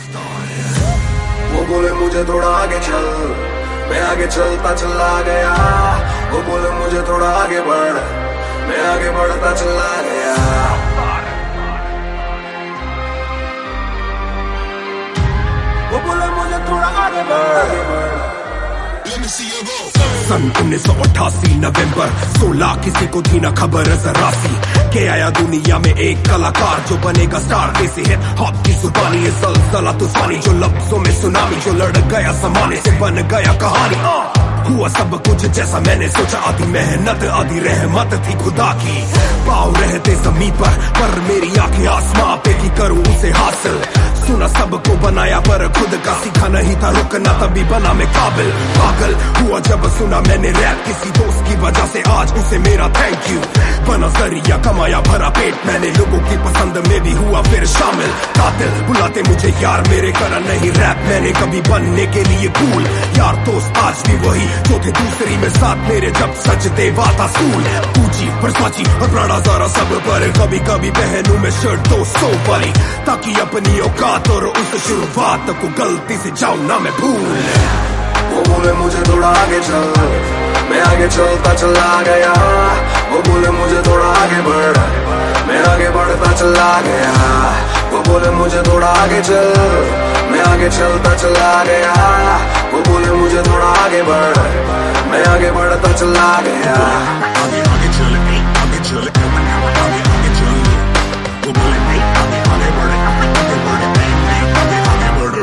वो बोले मुझे थोड़ा आगे चल, मैं आगे चलता चला गया। वो बोले मुझे थोड़ा आगे बढ़, मैं आगे बढ़ता चला गया। वो बोले मुझे थोड़ा आगे बढ़। सन 1988 नवंबर 16 किसी को थी ना खबर जरा सी के आया दुनिया में एक कलाकार जो बनेगा स्टार। कैसे है हॉप की जुबानी, ये सलसला तूफानी जो लफ्जों में सुनामी, जो लड़ गया जमाने से बन गया कहानी। हुआ सब कुछ जैसा मैंने सोचा, आधी मेहनत आधी रहमत थी खुदा की। पाँव रहते जमीन पर मेरी आंखें आसमां पे की करूं उसे हासिल। सुना सबको बनाया पर खुद का सीखा नहीं था रुकना, तभी बना मैं काबिल। पागल हुआ जब सुना मैंने रैप किसी दोस्त की वजह से, आज उसे मेरा थैंक यू। बना जरिया कमाया भरा पेट, मैंने लोगों की पसंद में भी हुआ फिर शामिल। कातिल बुलाते मुझे यार मेरे, करा नहीं रैप मैंने कभी बनने के लिए कूल। यार दोस्त आज भी वही जो थे दूसरी में साथ मेरे, जब सच देवा था स्कूल। पूजी वर्साची और प्राड़ा ज़ारा सब पर, कभी कभी पहनूं मैं शर्ट 200 वाली, ताकि अपनी औकात और उस शुरुआत को गलती से जाऊं ना मैं भूल। वो बोले मुझे थोड़ा आगे चल, मैं आगे चलता चला गया। वो बोले मुझे थोड़ा आगे बढ़, मैं आगे बढ़ता चला गया। वो बोले मुझे थोड़ा आगे चल, मैं आगे चलता चला गया। वो बोले मुझे थोड़ा आगे बढ़, मैं आगे बढ़ता चला गया। आगे आगे चल, आगे चल, आगे आगे चल। वो बोले नहीं आगे आगे बढ़, आगे बढ़, आगे आगे बढ़।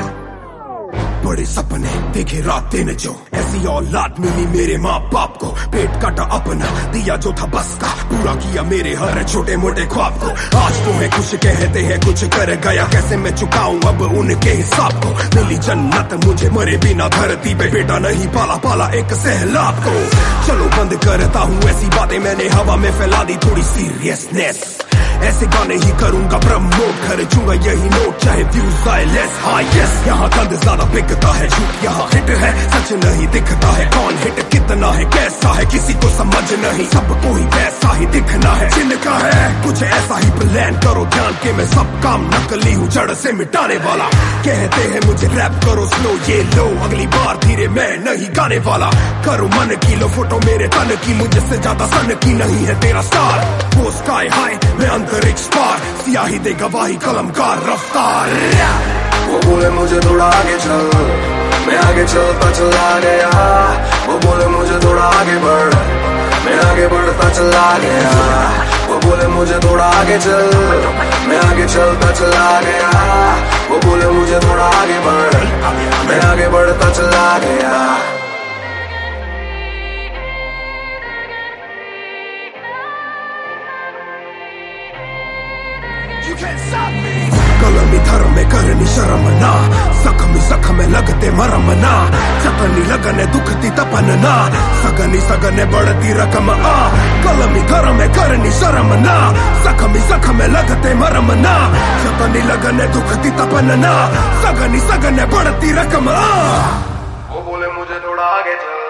बड़े सपने देखे रात दिन जो, ऐसी औलाद मिली मेरे माँ बाप को। पेट काटा अपना दिया जो था बस का, पूरा किया मेरे हर छोटे मोटे ख्वाब को। आज तुम्हें कुछ कहते हैं कुछ कर गया, कैसे मैं चुकाऊं अब उनके हिसाब को। मिली जन्नत मुझे मरे बिना धरती पे, बेटा नहीं पाला पाला एक सहलाब को। चलो बंद करता हूँ ऐसी बातें, मैंने हवा में फैला दी थोड़ी सीरियसनेस। ऐसे गाने ही करूंगा प्रमोट, खर्चूंगा यही नोट चाहे व्यूज आए लेस। हाँ यस, यहाँ गंद ज्यादा बिकता है, झूठ यहाँ हिट है, सच नहीं दिखता है। कौन हिट कितना है कैसा है किसी को समझ नहीं, सबको ही वैसा ही दिखना है जिनका है। कुछ ऐसा ही प्लान करो ध्यान के, मैं सब काम नकली हूँ जड़ से मिटाने वाला। कहते हैं मुझे रैप करो स्लो, ये लो अगली बार धीरे मैं नहीं गाने वाला। करो मन की लो फोटो मेरे तन की, मुझसे ज्यादा सन की नहीं है तेरा स्टार। वो स्काई हाई मैं अंतरिक्ष पार, सियाही दे गवाही कलमकार रफ्तार। वो बोले मुझे थोड़ा आगे चल, मैं आगे चलता चला गया। वो बोले मुझे थोड़ा आगे बढ़, मैं आगे बढ़ता चला गया। वो बोले मुझे थोड़ा आगे चल, मैं आगे चलता चला गया। वो बोले मुझे थोड़ा आगे बढ़, मैं आगे बढ़ता चला गया। कलमी धर्म में करनी शर्म ना, जख्मी जख्म लगते मरम ना। चकनी लगने दुखती तपन ना, सगनी सगने बढ़ती रकम आ। कलमी धर्म में करनी शर्म ना, जख्मी जख्म लगते मरम ना। चकनी लगने दुखती तपन ना, सगनी सगने बढ़ती रकम आ। वो बोले मुझे थोड़ा आगे चल,